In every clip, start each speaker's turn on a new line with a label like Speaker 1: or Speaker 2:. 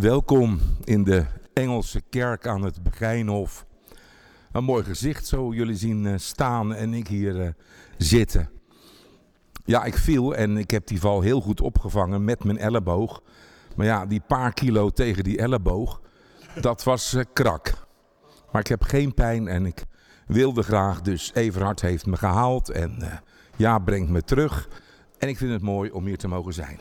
Speaker 1: Welkom in de Engelse kerk aan het Begijnhof. Een mooi gezicht zo jullie zien staan en ik hier zitten. Ja, ik viel en ik heb die val heel goed opgevangen met mijn elleboog. Maar ja, die paar kilo tegen die elleboog, dat was krak. Maar ik heb geen pijn en ik wilde graag, dus Everhard heeft me gehaald en brengt me terug. En ik vind het mooi om hier te mogen zijn.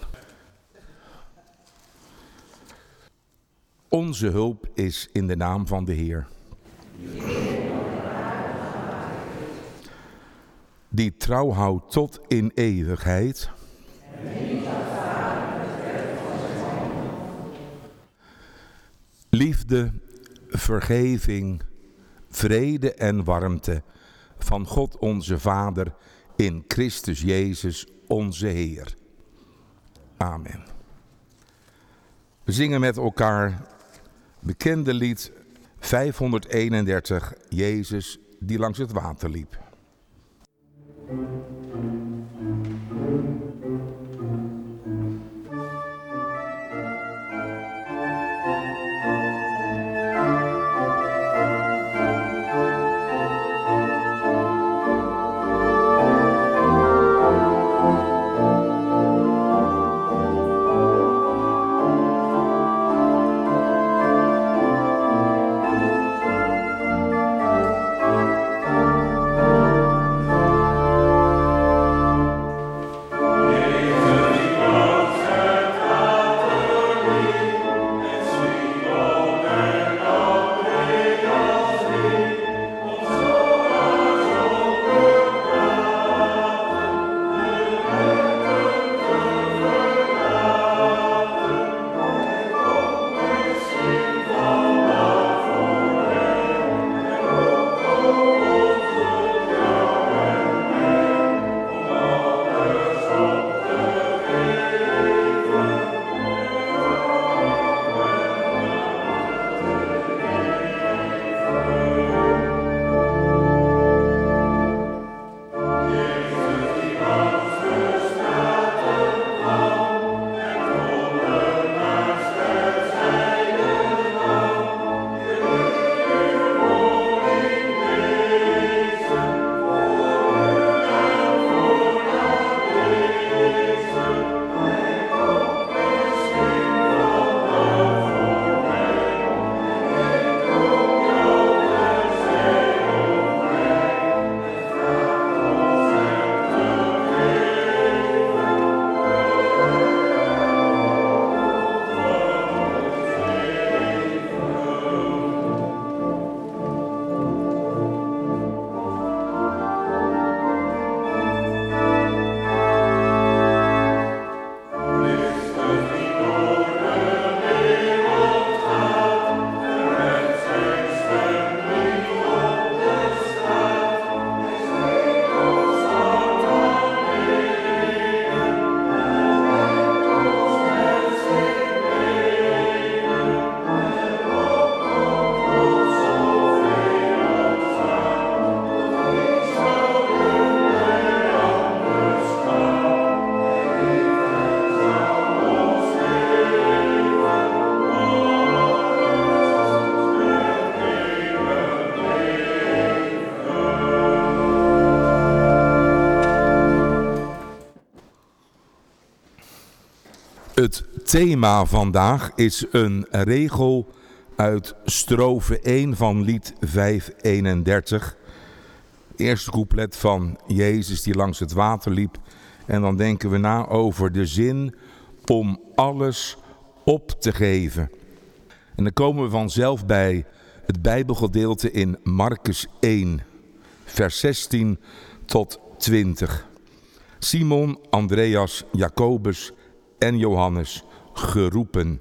Speaker 1: Onze hulp is in de naam van de Heer. Die trouw houdt tot in eeuwigheid. Liefde, vergeving, vrede en warmte van God onze Vader in Christus Jezus onze Heer. Amen. We zingen met elkaar bekende lied 531, Jezus die langs het water liep. Het thema vandaag is een regel uit strofe 1 van lied 531. Eerste couplet van Jezus die langs het water liep. En dan denken we na over de zin om alles op te geven. En dan komen we vanzelf bij het Bijbelgedeelte in Markus 1, vers 16 tot 20. Simon, Andreas, Jacobus en Johannes geroepen.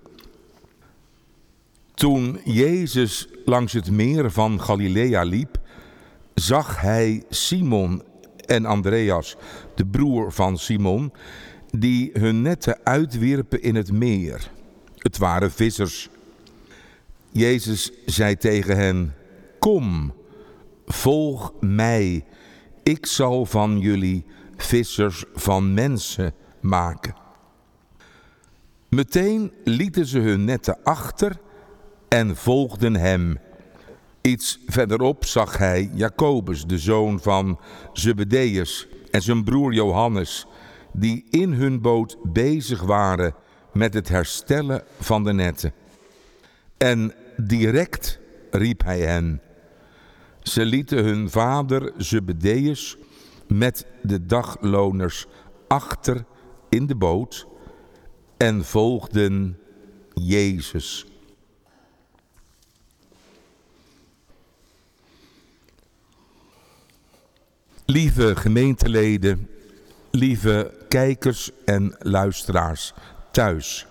Speaker 1: Toen Jezus langs het meer van Galilea liep, zag hij Simon en Andreas, de broer van Simon, die hun netten uitwierpen in het meer. Het waren vissers. Jezus zei tegen hen: Kom, volg mij. Ik zal van jullie vissers van mensen maken. Meteen lieten ze hun netten achter en volgden hem. Iets verderop zag hij Jacobus, de zoon van Zebedeus, en zijn broer Johannes, die in hun boot bezig waren met het herstellen van de netten. En direct riep hij hen. Ze lieten hun vader Zebedeus met de dagloners achter in de boot en volgden Jezus. Lieve gemeenteleden, lieve kijkers en luisteraars thuis.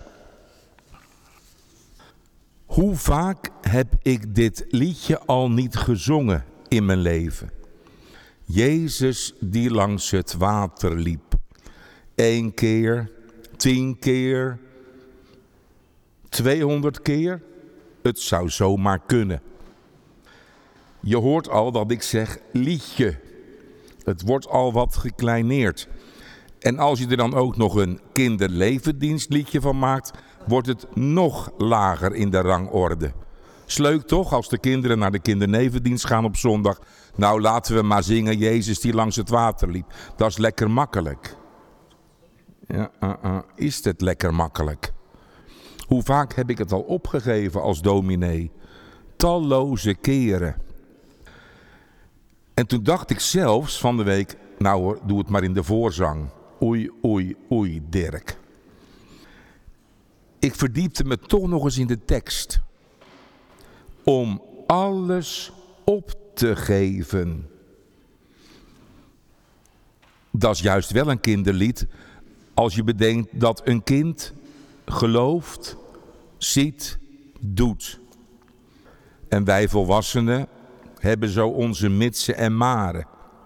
Speaker 1: Hoe vaak heb ik dit liedje al niet gezongen in mijn leven? Jezus die langs het water liep. 1 keer, 10 keer, 200 keer. Het zou zomaar kunnen. Je hoort al dat ik zeg liedje. Het wordt al wat gekleineerd. En als je er dan ook nog een kinderlevendienstliedje van maakt, wordt het nog lager in de rangorde. Is leuk toch, als de kinderen naar de kindernevendienst gaan op zondag. Nou, laten we maar zingen Jezus die langs het water liep. Dat is lekker makkelijk. Ja, is het lekker makkelijk? Hoe vaak heb ik het al opgegeven als dominee? Talloze keren. En toen dacht ik zelfs van de week, nou hoor, doe het maar in de voorzang. Oei, oei, oei, Dirk. Ik verdiepte me toch nog eens in de tekst. Om alles op te geven. Dat is juist wel een kinderlied. Als je bedenkt dat een kind gelooft, ziet, doet. En wij volwassenen hebben zo onze mitsen en maren.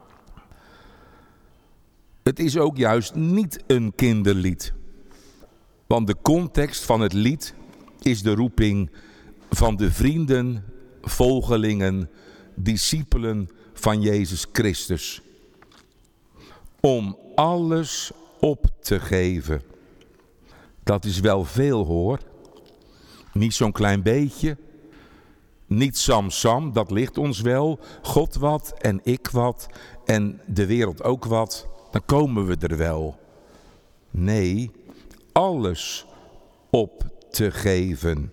Speaker 1: Het is ook juist niet een kinderlied. Want de context van het lied is de roeping van de vrienden, volgelingen, discipelen van Jezus Christus. Om alles op te geven. Dat is wel veel hoor. Niet zo'n klein beetje. Niet Sam, dat ligt ons wel. God wat en ik wat en de wereld ook wat. Dan komen we er wel. Nee, alles op te geven.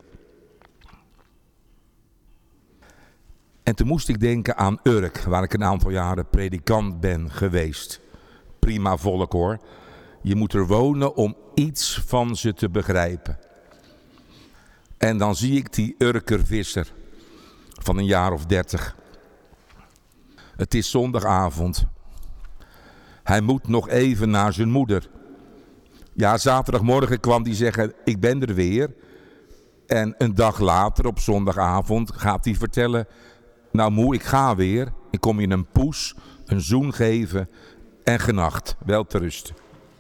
Speaker 1: En toen moest ik denken aan Urk, waar ik een aantal jaren predikant ben geweest. Prima volk hoor. Je moet er wonen om iets van ze te begrijpen. En dan zie ik die Urker visser van een jaar of 30. Het is zondagavond. Hij moet nog even naar zijn moeder. Ja, zaterdagmorgen kwam hij zeggen, ik ben er weer. En een dag later, op zondagavond, gaat hij vertellen, nou moe, ik ga weer. Ik kom je een poes, een zoen geven en genacht. Wel te rusten.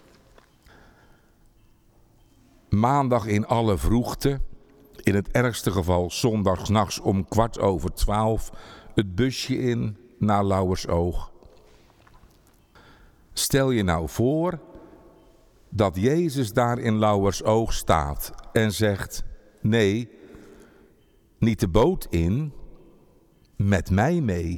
Speaker 1: Maandag in alle vroegte, in het ergste geval zondags nachts om 11:15, het busje in naar Lauwersoog. Stel je nou voor dat Jezus daar in Lauwersoog staat en zegt, nee, niet de boot in, met mij mee.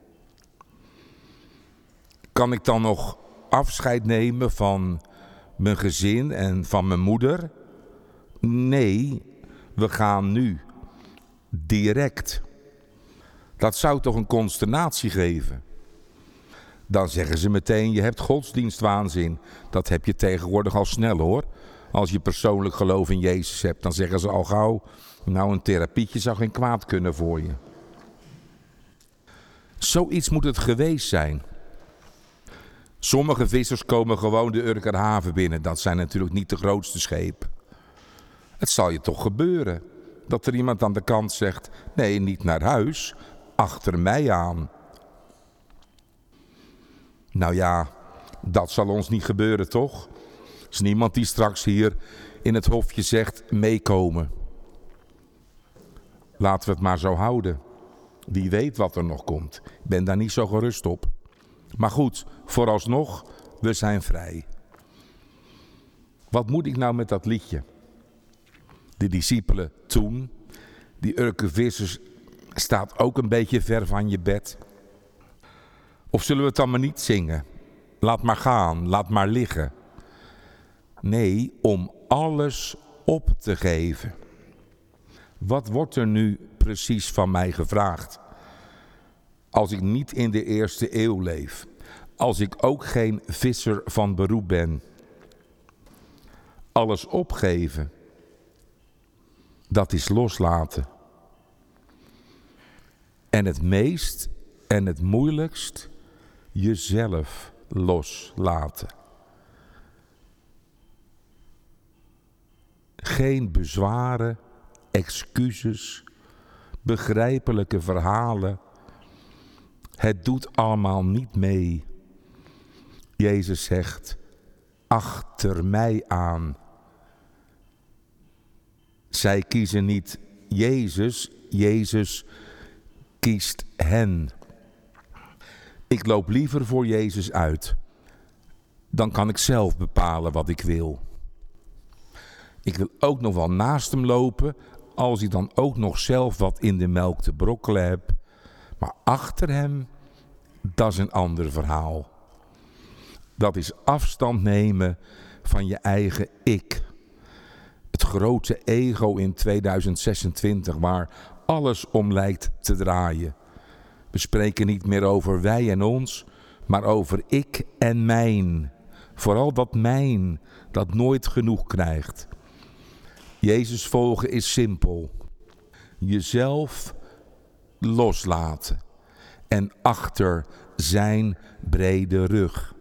Speaker 1: Kan ik dan nog afscheid nemen van mijn gezin en van mijn moeder? Nee, we gaan nu. Direct. Dat zou toch een consternatie geven? Dan zeggen ze meteen, je hebt godsdienstwaanzin. Dat heb je tegenwoordig al snel hoor. Als je persoonlijk geloof in Jezus hebt, dan zeggen ze al gauw, nou een therapietje zou geen kwaad kunnen voor je. Zoiets moet het geweest zijn. Sommige vissers komen gewoon de Urkerhaven binnen. Dat zijn natuurlijk niet de grootste schepen. Het zal je toch gebeuren dat er iemand aan de kant zegt, nee, niet naar huis, achter mij aan. Nou ja, dat zal ons niet gebeuren, toch? Er is niemand die straks hier in het hofje zegt, meekomen. Laten we het maar zo houden. Wie weet wat er nog komt. Ik ben daar niet zo gerust op. Maar goed, vooralsnog, we zijn vrij. Wat moet ik nou met dat liedje? De discipelen toen, die Urke Vissers staat ook een beetje ver van je bed. Of zullen we het dan maar niet zingen? Laat maar gaan, laat maar liggen. Nee, om alles op te geven. Wat wordt er nu precies van mij gevraagd? Als ik niet in de eerste eeuw leef. Als ik ook geen visser van beroep ben. Alles opgeven. Dat is loslaten. En het meest en het moeilijkst, jezelf loslaten. Geen bezwaren, excuses, begrijpelijke verhalen. Het doet allemaal niet mee. Jezus zegt, achter mij aan. Zij kiezen niet Jezus, Jezus kiest hen. Ik loop liever voor Jezus uit. Dan kan ik zelf bepalen wat ik wil. Ik wil ook nog wel naast hem lopen, als ik dan ook nog zelf wat in de melk te brokkelen heb. Maar achter hem, dat is een ander verhaal. Dat is afstand nemen van je eigen ik. Het grote ego in 2026, waar alles om lijkt te draaien. We spreken niet meer over wij en ons, maar over ik en mijn. Vooral dat mijn, dat nooit genoeg krijgt. Jezus volgen is simpel. Jezelf loslaten. En achter zijn brede rug.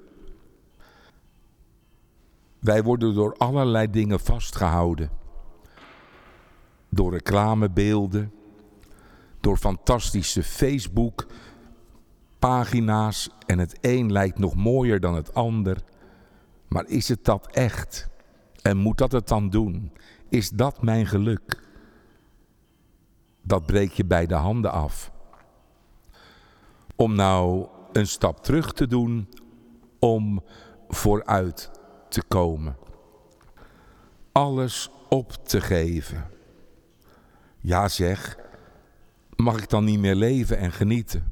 Speaker 1: Wij worden door allerlei dingen vastgehouden. Door reclamebeelden. Door fantastische Facebook-pagina's. En het een lijkt nog mooier dan het ander. Maar is het dat echt? En moet dat het dan doen? Is dat mijn geluk? Dat breek je bij de handen af. Om nou een stap terug te doen, om vooruit te komen. Alles op te geven. Ja zeg, mag ik dan niet meer leven en genieten?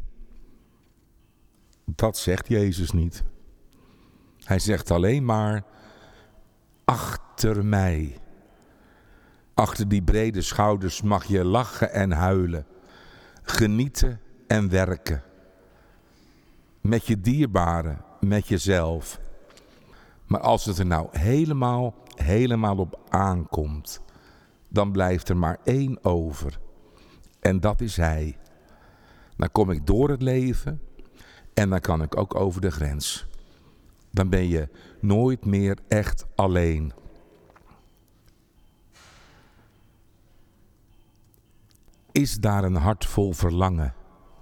Speaker 1: Dat zegt Jezus niet. Hij zegt alleen maar, achter mij. Achter die brede schouders mag je lachen en huilen. Genieten en werken. Met je dierbaren, met jezelf. Maar als het er nou helemaal op aankomt, dan blijft er maar één over. En dat is Hij. Dan kom ik door het leven en dan kan ik ook over de grens. Dan ben je nooit meer echt alleen. Is daar een hart vol verlangen?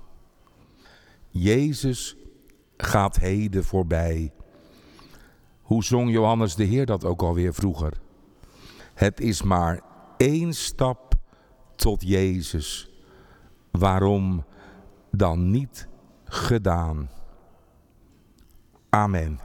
Speaker 1: Jezus gaat heden voorbij. Hoe zong Johannes de Heer dat ook alweer vroeger? Het is maar één stap tot Jezus. Waarom dan niet gedaan? Amen.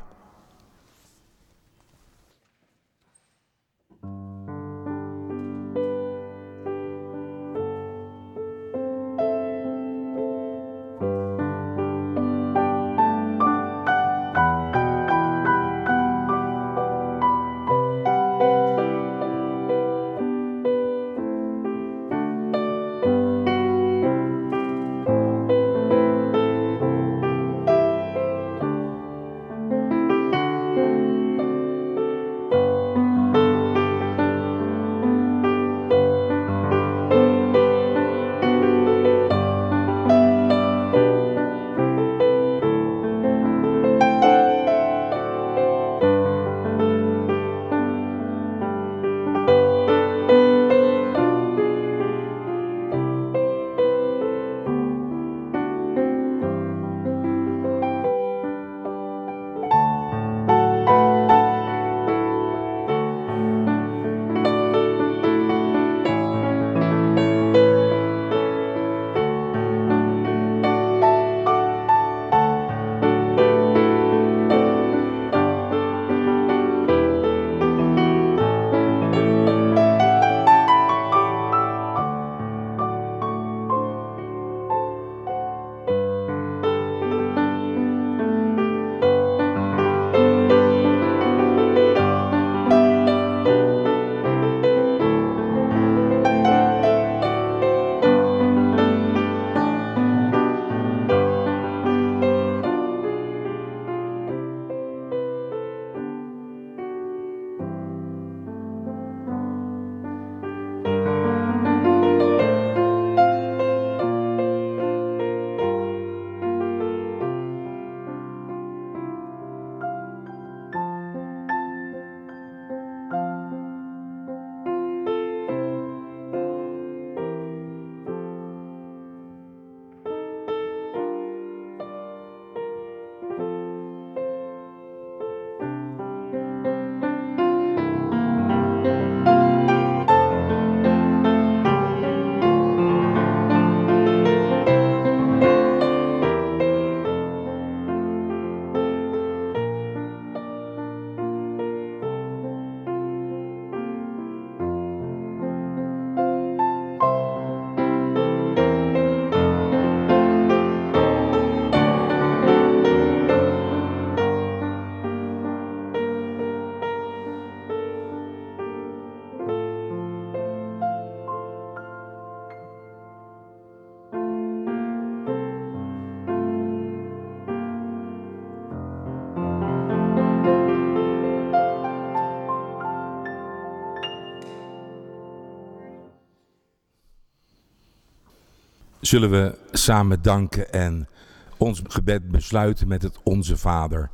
Speaker 1: Zullen we samen danken en ons gebed besluiten met het Onze Vader.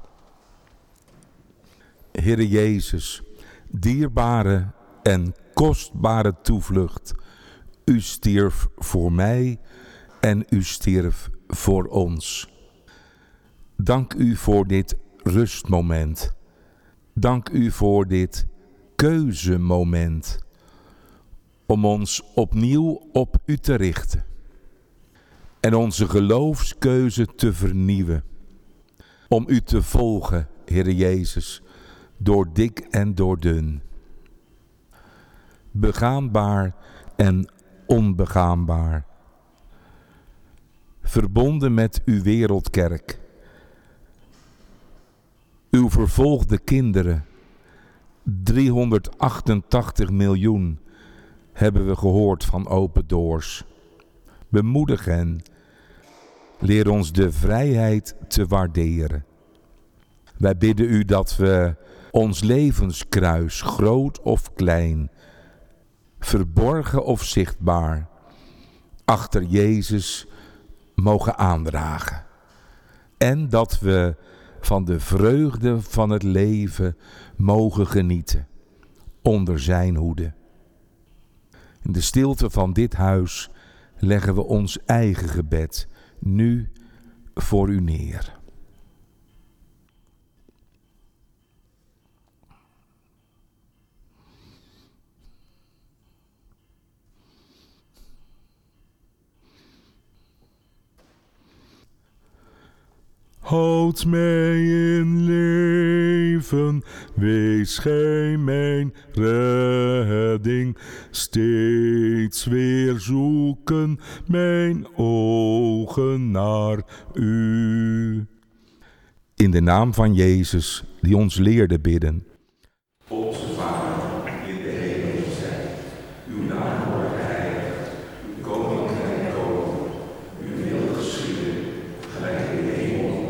Speaker 1: Heere Jezus, dierbare en kostbare toevlucht, u stierf voor mij en u stierf voor ons. Dank u voor dit rustmoment. Dank u voor dit keuzemoment. Om ons opnieuw op u te richten. En onze geloofskeuze te vernieuwen. Om u te volgen, Heere Jezus, door dik en door dun. Begaanbaar en onbegaanbaar. Verbonden met uw wereldkerk. Uw vervolgde kinderen, 388 miljoen, hebben we gehoord van Open Doors. Bemoedig hen. Leer ons de vrijheid te waarderen. Wij bidden u dat we ons levenskruis, groot of klein, verborgen of zichtbaar, achter Jezus mogen aandragen. En dat we van de vreugde van het leven mogen genieten, onder zijn hoede. In de stilte van dit huis leggen we ons eigen gebed nu voor u neer. Houd mij in leven, wees gij mijn redding. Steeds weer zoeken mijn ogen naar u. In de naam van Jezus, die ons leerde bidden. Onze Vader, die in de hemel zijt, uw naam wordt geheiligd, uw koninkrijk komen, uw wil geschieden, gelijk in de hemel.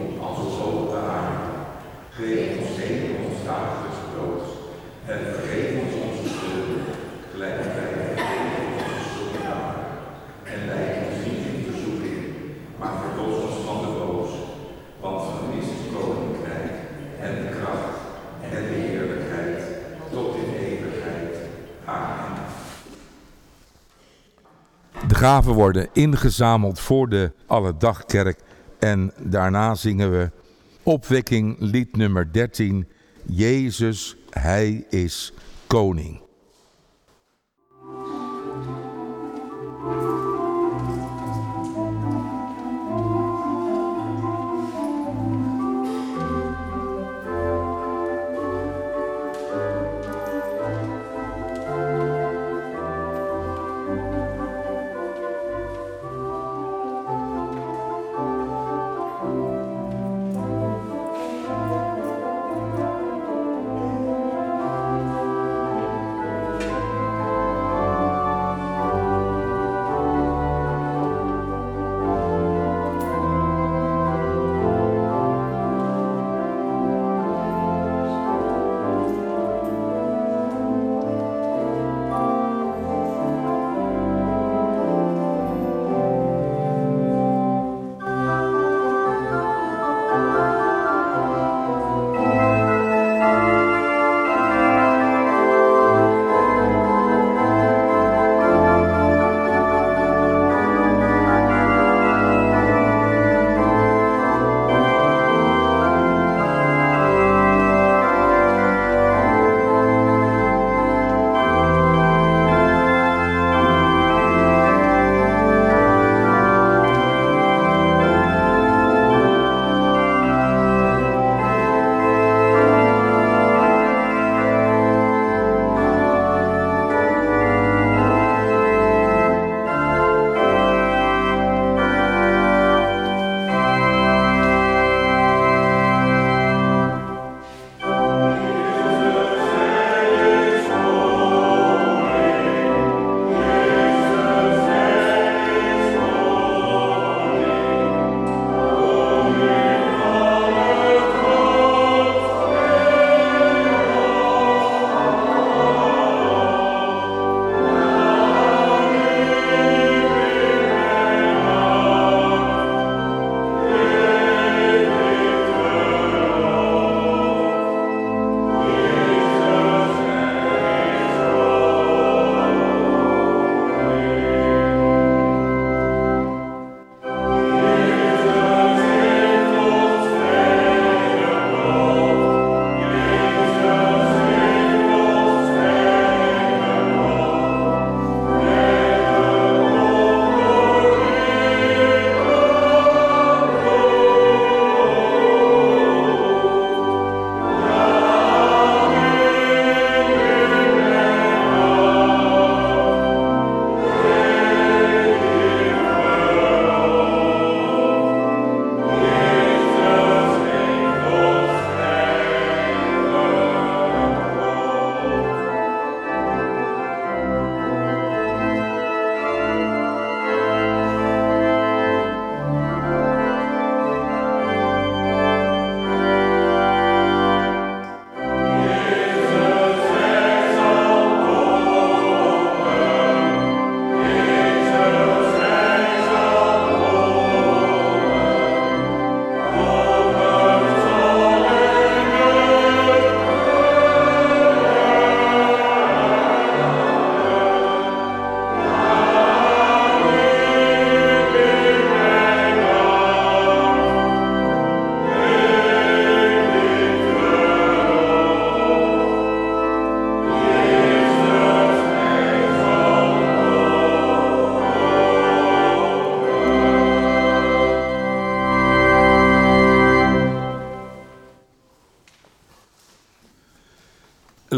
Speaker 1: Geef ons heden ons dagelijks brood en vergeef ons onze schulden, gelijk wij vergeven onze schuldenaren. En leid ons niet in verzoeking, maar verlos ons van de boos. Want van is het koninkrijk en de kracht en de heerlijkheid tot in eeuwigheid. Amen. De gaven worden ingezameld voor de Alledagkerk en daarna zingen we Opwekking, lied nummer 13, Jezus, Hij is Koning.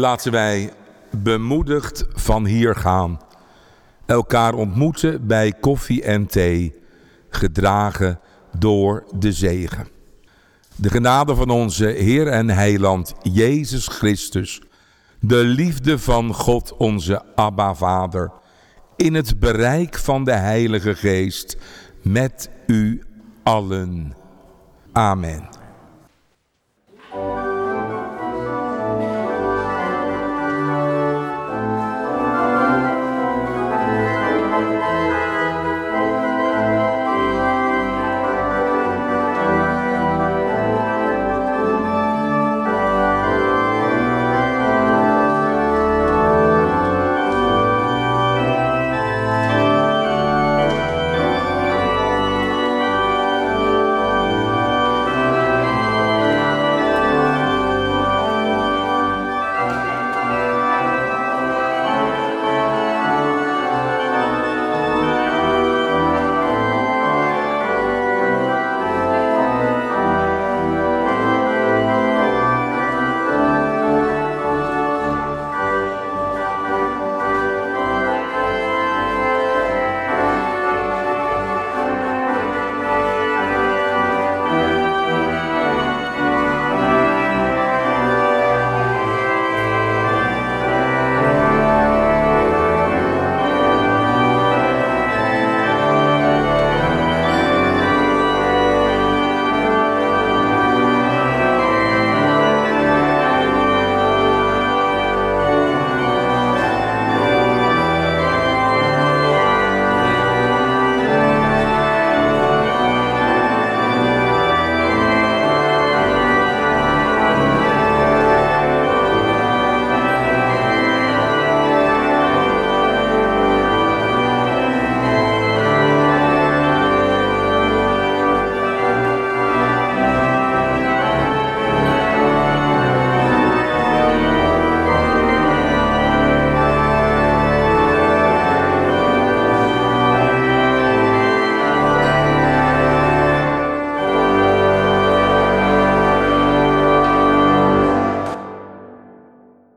Speaker 1: laten wij bemoedigd van hier gaan. Elkaar ontmoeten bij koffie en thee, gedragen door de zegen. De genade van onze Heer en Heiland Jezus Christus, de liefde van God onze Abba Vader, in het bereik van de Heilige Geest, met u allen. Amen.